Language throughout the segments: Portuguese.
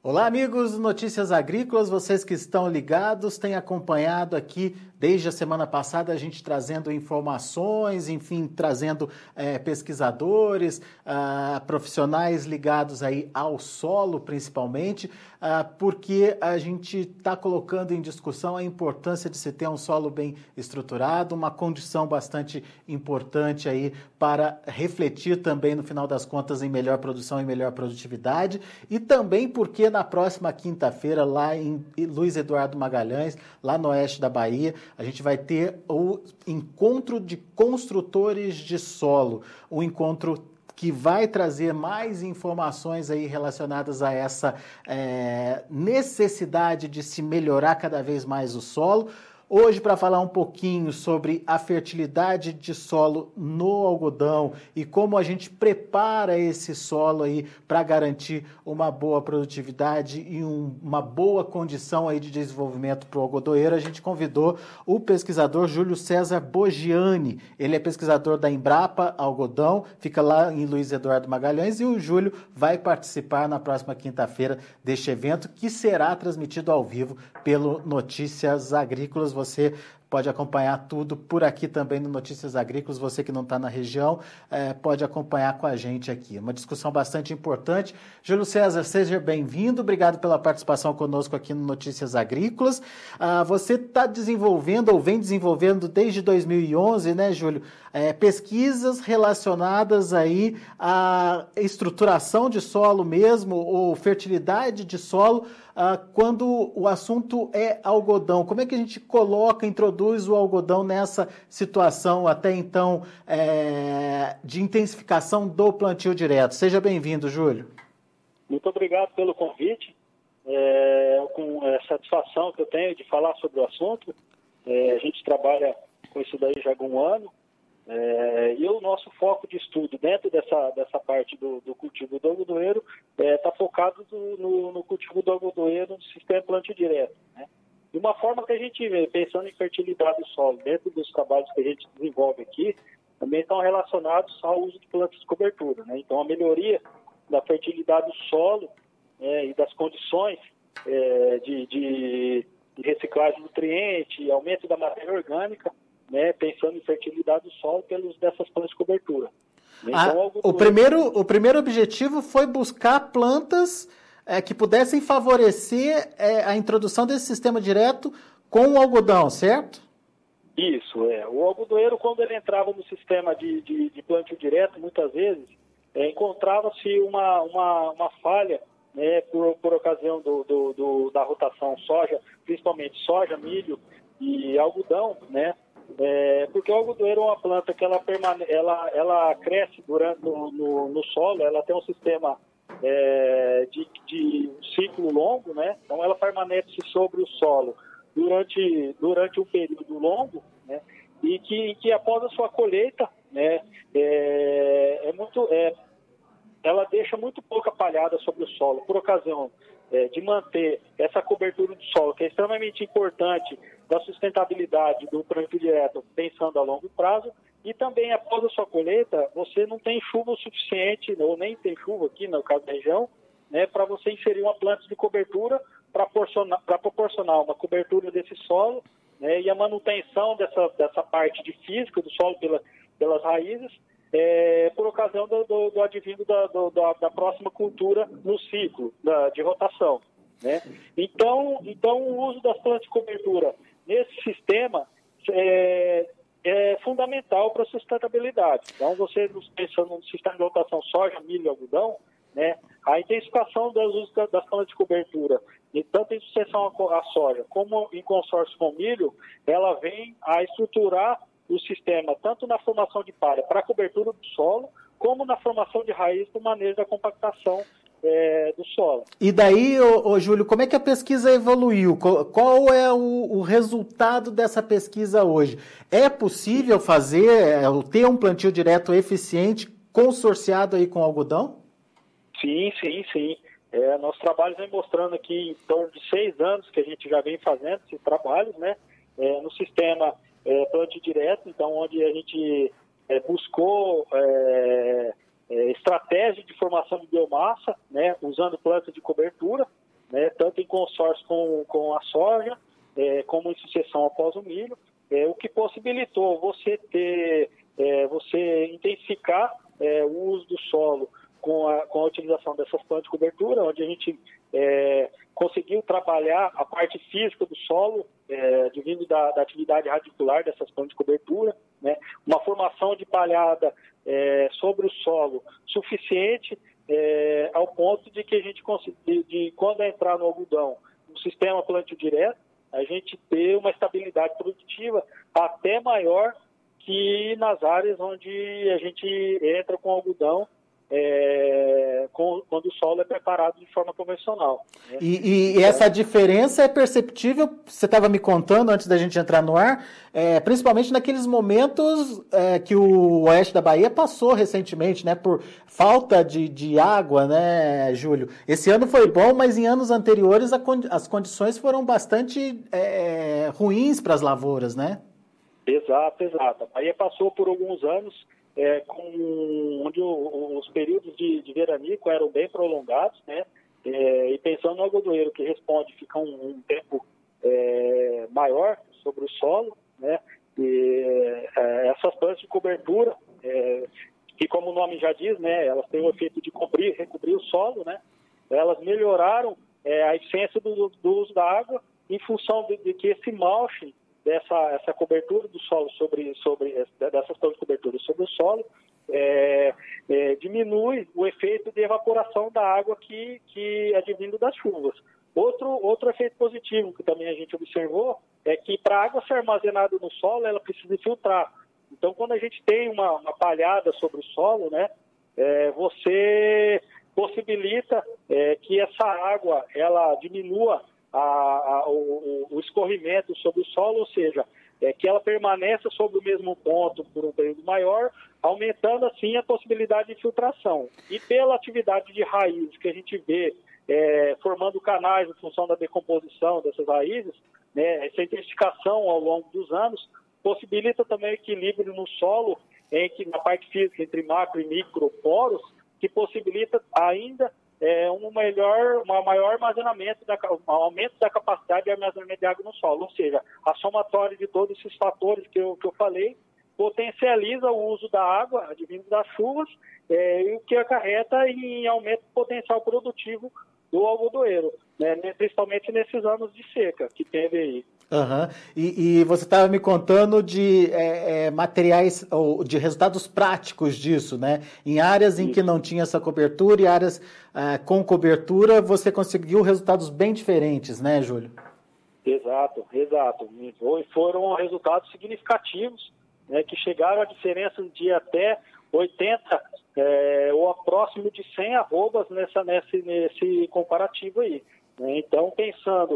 Olá, amigos do Notícias Agrícolas, vocês que estão ligados, têm acompanhado aqui desde a semana passada a gente trazendo informações, enfim, trazendo pesquisadores, profissionais ligados aí ao solo, principalmente, porque a gente está colocando em discussão a importância de se ter um solo bem estruturado, uma condição bastante importante aí para refletir também, no final das contas, em melhor produção e melhor produtividade, e também porque na próxima quinta-feira, lá em Luiz Eduardo Magalhães, lá no oeste da Bahia, a gente vai ter o encontro de construtores de solo, um encontro que vai trazer mais informações aí relacionadas a essa necessidade de se melhorar cada vez mais o solo. Hoje, para falar um pouquinho sobre a fertilidade de solo no algodão e como a gente prepara esse solo aí para garantir uma boa produtividade e uma boa condição aí de desenvolvimento para o algodoeiro, a gente convidou o pesquisador Júlio César Bogiani. Ele é pesquisador da Embrapa Algodão, fica lá em Luiz Eduardo Magalhães, e o Júlio vai participar na próxima quinta-feira deste evento, que será transmitido ao vivo pelo Notícias Agrícolas. Você pode acompanhar tudo por aqui também no Notícias Agrícolas. Você que não está na região pode acompanhar com a gente aqui. Uma discussão bastante importante. Júlio César, seja bem-vindo. Obrigado pela participação conosco aqui no Notícias Agrícolas. Você está desenvolvendo, ou vem desenvolvendo desde 2011, né, Júlio, pesquisas relacionadas aí à estruturação de solo mesmo, ou fertilidade de solo, quando o assunto é algodão. Como é que a gente introduz o algodão nessa situação até então de intensificação do plantio direto? Seja bem-vindo, Júlio. Muito obrigado pelo convite. Com satisfação que eu tenho de falar sobre o assunto. A gente trabalha com isso daí já há algum ano. E o nosso foco de estudo dentro dessa parte do cultivo do algodoeiro está focado no cultivo do algodoeiro no sistema plantio direto, né? De uma forma que a gente vê, pensando em fertilidade do solo, dentro dos trabalhos que a gente desenvolve aqui, também estão relacionados ao uso de plantas de cobertura, né? Então, a melhoria da fertilidade do solo e das condições de reciclagem de nutriente, aumento da matéria orgânica, né, pensando em fertilidade do solo pelos dessas plantas de cobertura. Então, o primeiro objetivo foi buscar plantas que pudessem favorecer a introdução desse sistema direto com o algodão, certo? Isso, O algodoeiro, quando ele entrava no sistema de plantio direto, muitas vezes, encontrava-se uma falha, né, por ocasião da rotação soja, principalmente soja, milho e algodão, né? Porque o algodoeiro é uma planta que ela cresce no solo, ela tem um sistema de ciclo longo, né? Então ela permanece sobre o solo durante um período longo, né? E que após a sua colheita, né, ela deixa muito pouca palhada sobre o solo, por ocasião de manter essa cobertura do solo, que é extremamente importante da sustentabilidade do plantio direto, pensando a longo prazo, e também após a sua colheita, você não tem chuva o suficiente, ou nem tem chuva aqui no caso da região, né, para você inserir uma planta de cobertura para proporcionar uma cobertura desse solo, né, e a manutenção dessa parte de física do solo pelas raízes, por ocasião do advindo da próxima cultura no ciclo de rotação, né? Então, o uso das plantas de cobertura nesse sistema é fundamental para a sustentabilidade. Então, você pensando no sistema de rotação soja, milho e algodão, né, a intensificação do uso das plantas de cobertura, e tanto em sucessão à soja como em consórcio com milho, ela vem a estruturar o sistema, tanto na formação de palha para a cobertura do solo, como na formação de raiz para o manejo da compactação do solo. E daí, Júlio, como é que a pesquisa evoluiu? Qual é o resultado dessa pesquisa hoje? É possível ter um plantio direto eficiente, consorciado aí com algodão? Sim. Nossos trabalhos vem mostrando aqui em torno de 6 anos que a gente já vem fazendo esses trabalhos, né, no sistema plantio direto, então onde a gente buscou estratégia de formação de biomassa, né, usando plantas de cobertura, né, tanto em consórcio com a soja, como em sucessão após o milho, o que possibilitou você intensificar o uso do solo com a utilização dessas plantas de cobertura, onde a gente conseguiu trabalhar a parte física do solo, devido da atividade radicular dessas plantas de cobertura, né? Uma formação de palhada sobre o solo suficiente ao ponto de que a gente quando entrar no algodão, no sistema plantio direto, a gente ter uma estabilidade produtiva até maior que nas áreas onde a gente entra com algodão, quando o solo é preparado de forma convencional, né? E essa diferença é perceptível, você estava me contando antes da gente entrar no ar, principalmente naqueles momentos que o oeste da Bahia passou recentemente, né, por falta de água, né, Júlio? Esse ano foi bom, mas em anos anteriores as condições foram bastante ruins para as lavouras, né? Exato. A Bahia passou por alguns anos onde os períodos de veranico eram bem prolongados, né? E pensando no algodoeiro, que responde, fica um tempo maior sobre o solo, né? E essas plantas de cobertura, que como o nome já diz, né, elas têm o efeito de recobrir o solo, né? Elas melhoraram a eficiência do uso da água em função de que esse mulching essa cobertura do solo dessas plantas de cobertura sobre o solo diminui o efeito de evaporação da água que é advindo das chuvas. Outro efeito positivo que também a gente observou é que para a água ser armazenada no solo, ela precisa filtrar. Então, quando a gente tem uma palhada sobre o solo, né, você possibilita que essa água ela diminua o escorrimento sobre o solo, ou seja, que ela permaneça sobre o mesmo ponto por um período maior, aumentando assim a possibilidade de filtração. E pela atividade de raízes que a gente vê formando canais em função da decomposição dessas raízes, né, essa intensificação ao longo dos anos possibilita também o equilíbrio no solo, na parte física entre macro e micro poros, que possibilita ainda um maior armazenamento, um aumento da capacidade de armazenamento de água no solo. Ou seja, a somatória de todos esses fatores que eu falei potencializa o uso da água advindo das chuvas, o que acarreta em aumento do potencial produtivo do algodoeiro, né, principalmente nesses anos de seca que teve aí. Uhum. E você estava me contando de materiais, ou de resultados práticos disso, né? Em áreas em que não tinha essa cobertura e áreas com cobertura, você conseguiu resultados bem diferentes, né, Júlio? Exato. E foram resultados significativos, né, que chegaram a diferenças de até 80 ou próximo de 100 arrobas nesse comparativo aí, né? Então, pensando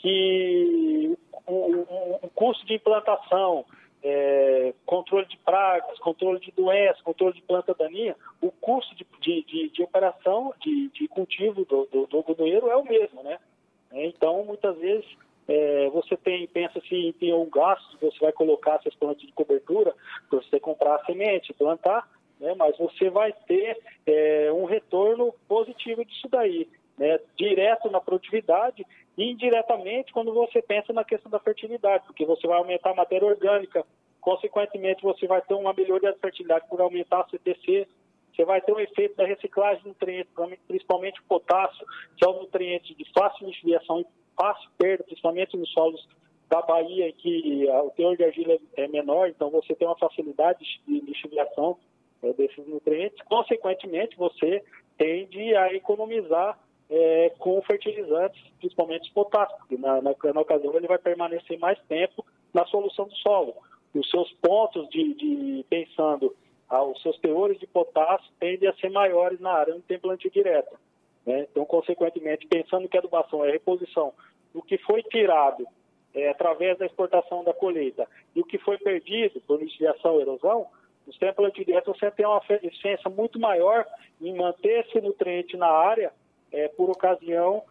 que o custo de implantação, controle de pragas, controle de doenças, controle de planta daninha, o custo de operação, de cultivo do algodoeiro é o mesmo, né? Então, muitas vezes, você pensa se tem um gasto, você vai colocar essas plantas de cobertura, para você comprar a semente, plantar, né? Mas você vai ter um retorno positivo disso daí, né? Direto na produtividade e indiretamente quando você pensa na questão da fertilidade, porque você vai aumentar a matéria orgânica, consequentemente você vai ter uma melhoria da fertilidade por aumentar a CTC, você vai ter um efeito da reciclagem de nutrientes, principalmente o potássio, que é um nutriente de fácil lixiviação e fácil perda, principalmente nos solos da Bahia, em que o teor de argila é menor, então você tem uma facilidade de lixiviação desses nutrientes. Consequentemente, você tende a economizar com fertilizantes, principalmente os potássicos, porque na ocasião ele vai permanecer mais tempo na solução do solo. Os seus pontos pensando, os seus teores de potássio tendem a ser maiores na área onde tem plantio direto, né? Então, consequentemente, pensando que a adubação é a reposição do que foi tirado através da exportação da colheita e o que foi perdido por lixiviação e erosão, no sistema plantio direto você tem uma eficiência muito maior em manter esse nutriente na área por ocasião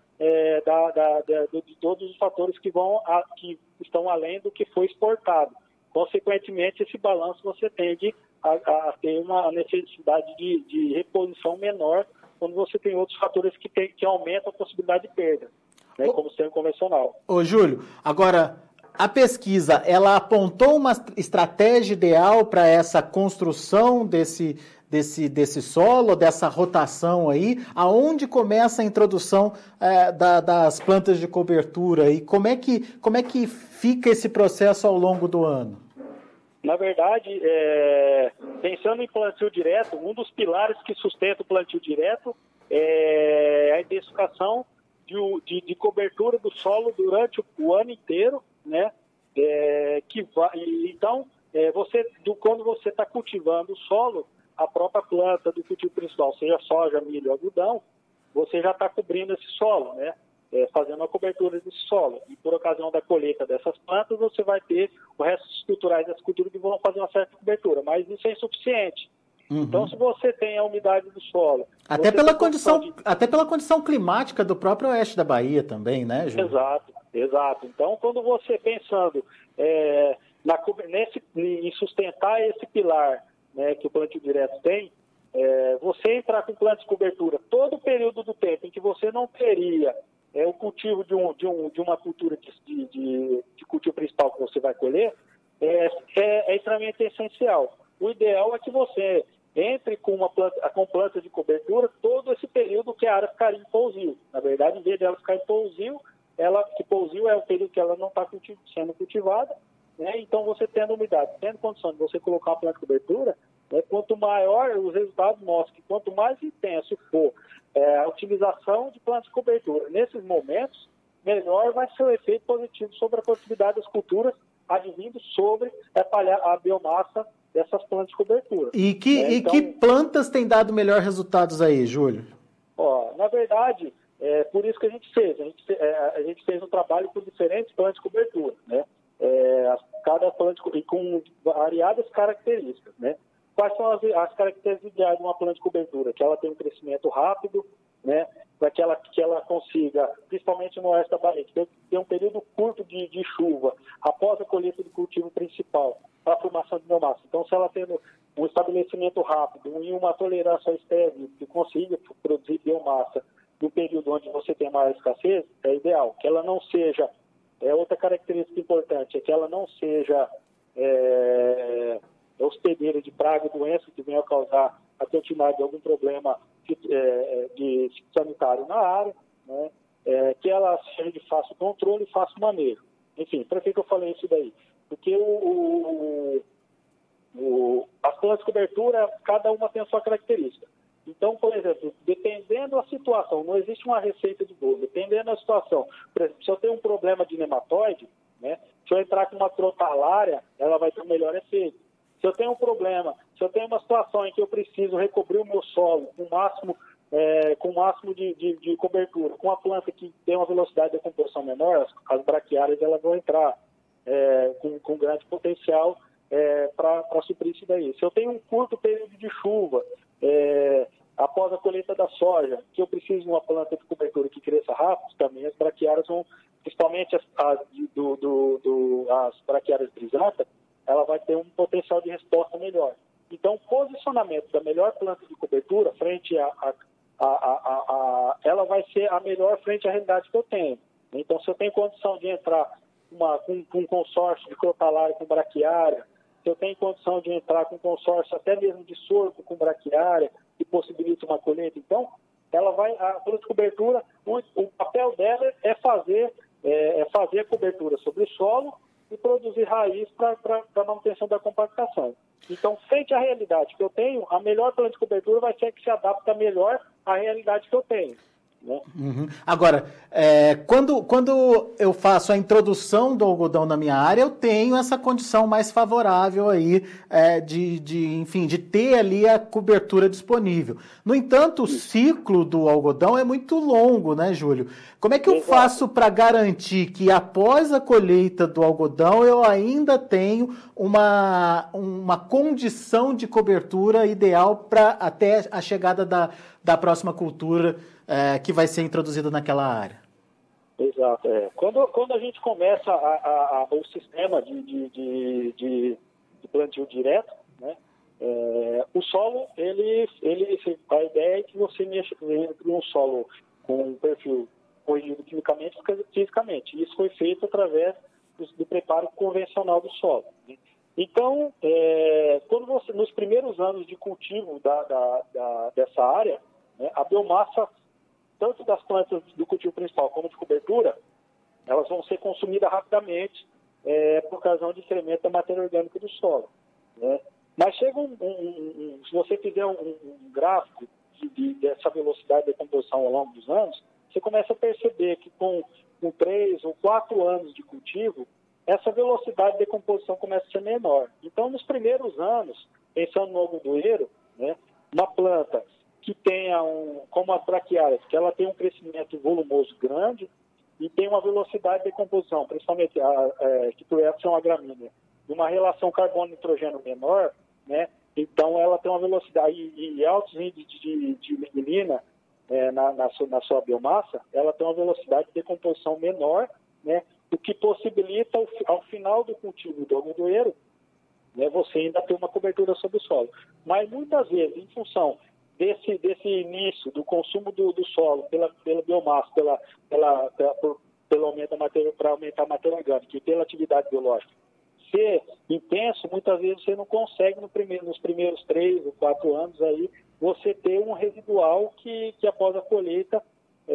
de todos os fatores que estão além do que foi exportado. Consequentemente, esse balanço você tende a ter uma necessidade de reposição menor quando você tem outros fatores que aumentam a possibilidade de perda. né, como sendo convencional. Ô, Júlio, agora, a pesquisa, ela apontou uma estratégia ideal para essa construção desse solo, dessa rotação aí? Aonde começa a introdução das plantas de cobertura? E como é que fica esse processo ao longo do ano? Na verdade, pensando em plantio direto, um dos pilares que sustenta o plantio direto é a intensificação de cobertura do solo durante o ano inteiro, né? Quando você está cultivando o solo, a própria planta do cultivo principal, seja soja, milho, algodão, você já está cobrindo esse solo, né? Fazendo a cobertura desse solo. E por ocasião da colheita dessas plantas, você vai ter os restos estruturais dessa cultura que vão fazer uma certa cobertura, mas isso é insuficiente. Uhum. Então, se você tem a umidade do solo... Até pela condição climática do próprio oeste da Bahia também, né, Júlio? Exato. Então, quando você pensando em sustentar esse pilar, né, que o plantio direto tem, você entrar com plantas de cobertura todo o período do tempo em que você não teria o cultivo de uma cultura de cultivo principal que você vai colher, é extremamente essencial. O ideal é que você entre com planta de cobertura todo esse período que a área ficaria em pousio. Na verdade, em vez de ela ficar em pousio, pousio é o período que ela não está sendo cultivada, né? Então, você tendo umidade, tendo condição de você colocar uma planta de cobertura, quanto maior, os resultados mostram que quanto mais intenso for a utilização de plantas de cobertura nesses momentos, melhor vai ser o efeito positivo sobre a produtividade das culturas, advindo sobre a biomassa dessas plantas de cobertura. E que plantas têm dado melhor resultados aí, Júlio? Na verdade, por isso que a gente fez. A gente fez um trabalho com diferentes plantas de cobertura, né? Cada planta com variadas características, né? Quais são as características ideais de uma planta de cobertura? Que ela tem um crescimento rápido, né? Para que ela consiga, principalmente no oeste da Bahia, que tem um período curto de chuva após a colheita do cultivo principal para a formação de biomassa. Então, se ela tendo um estabelecimento rápido e uma tolerância ao estéril que consiga produzir biomassa no período onde você tem maior escassez, é ideal. Que ela não seja, outra característica importante, é que ela não seja hospedeira de praga e doença que venha a causar a continuidade de algum problema de sanitário na área, né? Que ela seja de fácil controle e fácil manejo. Enfim, para que eu falei isso daí? Porque as plantas de cobertura, cada uma tem a sua característica. Então, por exemplo, dependendo da situação, não existe uma receita de bolo, dependendo da situação. Por exemplo, se eu tenho um problema de nematóide, né, se eu entrar com uma crotalária, ela vai ter um melhor efeito. Se eu tenho um problema, se eu tenho uma situação em que eu preciso recobrir o meu solo com o máximo de cobertura, com a planta que tem uma velocidade de decomposição menor, as braquiárias elas vão entrar com grande potencial para suprir isso daí. Se eu tenho um curto período de chuva, após a colheita da soja, que eu preciso de uma planta de cobertura que cresça rápido, também as braquiárias vão, principalmente as braquiárias brisata, ela vai ter um potencial de resposta melhor. Então, o posicionamento da melhor planta de cobertura frente ela vai ser a melhor frente à realidade que eu tenho. Então, se eu tenho condição de entrar com um consórcio de crotalária com braquiária, se eu tenho condição de entrar com um consórcio até mesmo de sorgo com braquiária, que possibilita uma colheita, então, a planta de cobertura, o papel dela é fazer a cobertura sobre o solo e produzir raiz para a manutenção da compactação. Então, frente à realidade que eu tenho, a melhor planta de cobertura vai ser a que se adapta melhor à realidade que eu tenho. Né? Uhum. Agora, quando eu faço a introdução do algodão na minha área, eu tenho essa condição mais favorável aí de ter ali a cobertura disponível. No entanto, o ciclo do algodão é muito longo, né, Júlio? Como é que eu faço para garantir que após a colheita do algodão eu ainda tenho uma condição de cobertura ideal para até a chegada da próxima cultura que vai ser introduzida naquela área? Exato. Quando a gente começa o sistema de plantio direto, né, o solo, a ideia é que você mexa com um solo com um perfil corrigido quimicamente e fisicamente. Isso foi feito através do preparo convencional do solo. Então, quando você, nos primeiros anos de cultivo dessa área, né, a biomassa, tanto das plantas do cultivo principal como de cobertura, elas vão ser consumidas rapidamente por ocasião de incremento da matéria orgânica do solo. Né? Mas chega se você fizer um gráfico dessa velocidade de decomposição ao longo dos anos, você começa a perceber que com 3 ou 4 anos de cultivo, essa velocidade de decomposição começa a ser menor. Então, nos primeiros anos, pensando no algodoeiro, né, uma planta que tenha, como as braquiárias, que ela tem um crescimento volumoso grande e tem uma velocidade de decomposição, principalmente que por essa é uma gramínea, de uma relação carbono-nitrogênio menor, né, então ela tem uma velocidade e altos índices de melanina na sua biomassa, ela tem uma velocidade de decomposição menor, né, o que possibilita, ao final do cultivo do algodoeiro, né, você ainda ter uma cobertura sobre o solo. Mas muitas vezes, em função desse início do consumo do solo pela biomassa, pelo aumento da matéria, para aumentar a matéria orgânica e pela atividade biológica ser intenso, muitas vezes você não consegue nos primeiros 3 ou 4 anos aí você ter um residual que após a colheita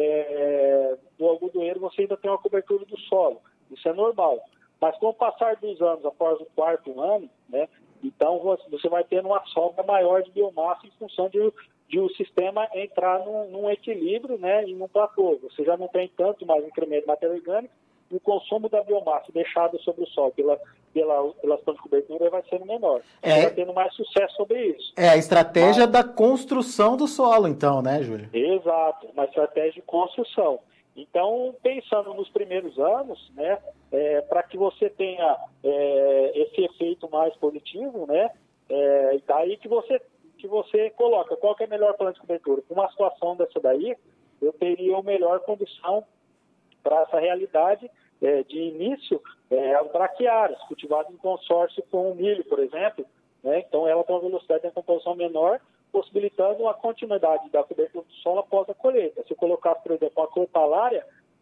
do algodoeiro você ainda tem uma cobertura do solo. Isso é normal. Mas com o passar dos anos, após o 4º ano, né, então você vai tendo uma sobra maior de biomassa em função de o sistema entrar num equilíbrio, né, e num platô. Você já não tem tanto mais incremento de matéria orgânica e o consumo da biomassa deixada sobre o solo pelas plantas de cobertura vai sendo menor. Você vai tendo mais sucesso sobre isso. É a estratégia da construção do solo, então, né, Júlio? Exato, uma estratégia de construção. Então, pensando nos primeiros anos, né, para que você tenha esse efeito mais positivo, né, daí que você coloca qual que é a melhor planta de cobertura. Com uma situação dessa daí, eu teria uma melhor condição para essa realidade de início, as braquiárias, cultivadas em consórcio com o milho, por exemplo, né, então ela tem uma velocidade de decomposição menor, possibilitando uma continuidade da cobertura do solo após a colheita. Se eu colocasse, por exemplo, a crotalária,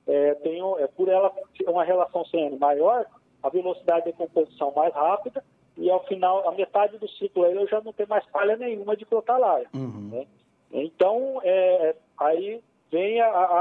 por ela ter uma relação CN maior, a velocidade de decomposição mais rápida, e ao final, a metade do ciclo aí eu já não tenho mais palha nenhuma de crotalária. Uhum. Né? Então, aí vem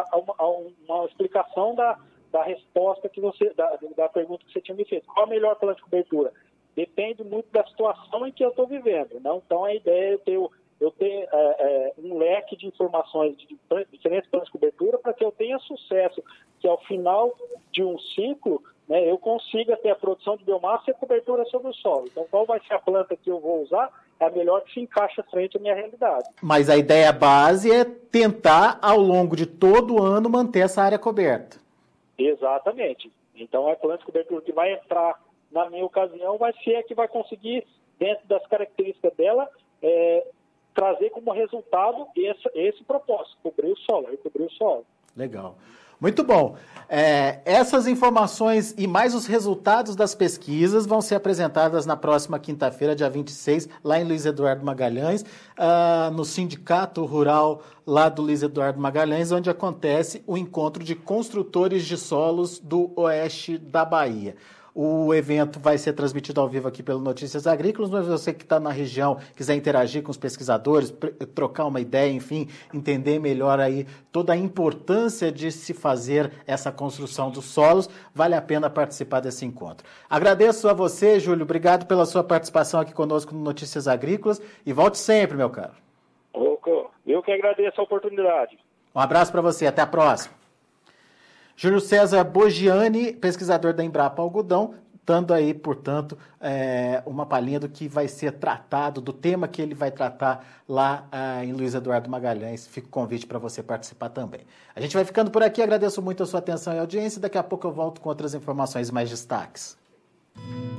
uma explicação da resposta da pergunta que você tinha me feito. Qual a melhor planta de cobertura? Depende muito da situação em que eu estou vivendo. Não? Então, a ideia é eu ter um leque de informações de diferentes planos de cobertura para que eu tenha sucesso, que ao final de um ciclo, né, eu consiga ter a produção de biomassa e a cobertura sobre o solo. Então, qual vai ser a planta que eu vou usar? É a melhor que se encaixa frente à minha realidade. Mas a ideia base é tentar, ao longo de todo o ano, manter essa área coberta. Exatamente. Então, a planta de cobertura que vai entrar, na minha ocasião, vai ser a que vai conseguir, dentro das características dela, trazer como resultado esse propósito, recobrir o solo. Legal. Muito bom. Essas informações e mais os resultados das pesquisas vão ser apresentadas na próxima quinta-feira, dia 26, lá em Luiz Eduardo Magalhães, no Sindicato Rural lá do Luiz Eduardo Magalhães, onde acontece o encontro de construtores de solos do oeste da Bahia. O evento vai ser transmitido ao vivo aqui pelo Notícias Agrícolas, mas você que está na região, quiser interagir com os pesquisadores, trocar uma ideia, enfim, entender melhor aí toda a importância de se fazer essa construção dos solos, vale a pena participar desse encontro. Agradeço a você, Júlio, obrigado pela sua participação aqui conosco no Notícias Agrícolas e volte sempre, meu caro. Eu que agradeço a oportunidade. Um abraço para você, até a próxima. Júlio César Bogiani, pesquisador da Embrapa Algodão, dando aí, portanto, uma palhinha do que vai ser tratado, do tema que ele vai tratar lá em Luiz Eduardo Magalhães. Fica o convite para você participar também. A gente vai ficando por aqui, agradeço muito a sua atenção e audiência. Daqui a pouco eu volto com outras informações e mais destaques.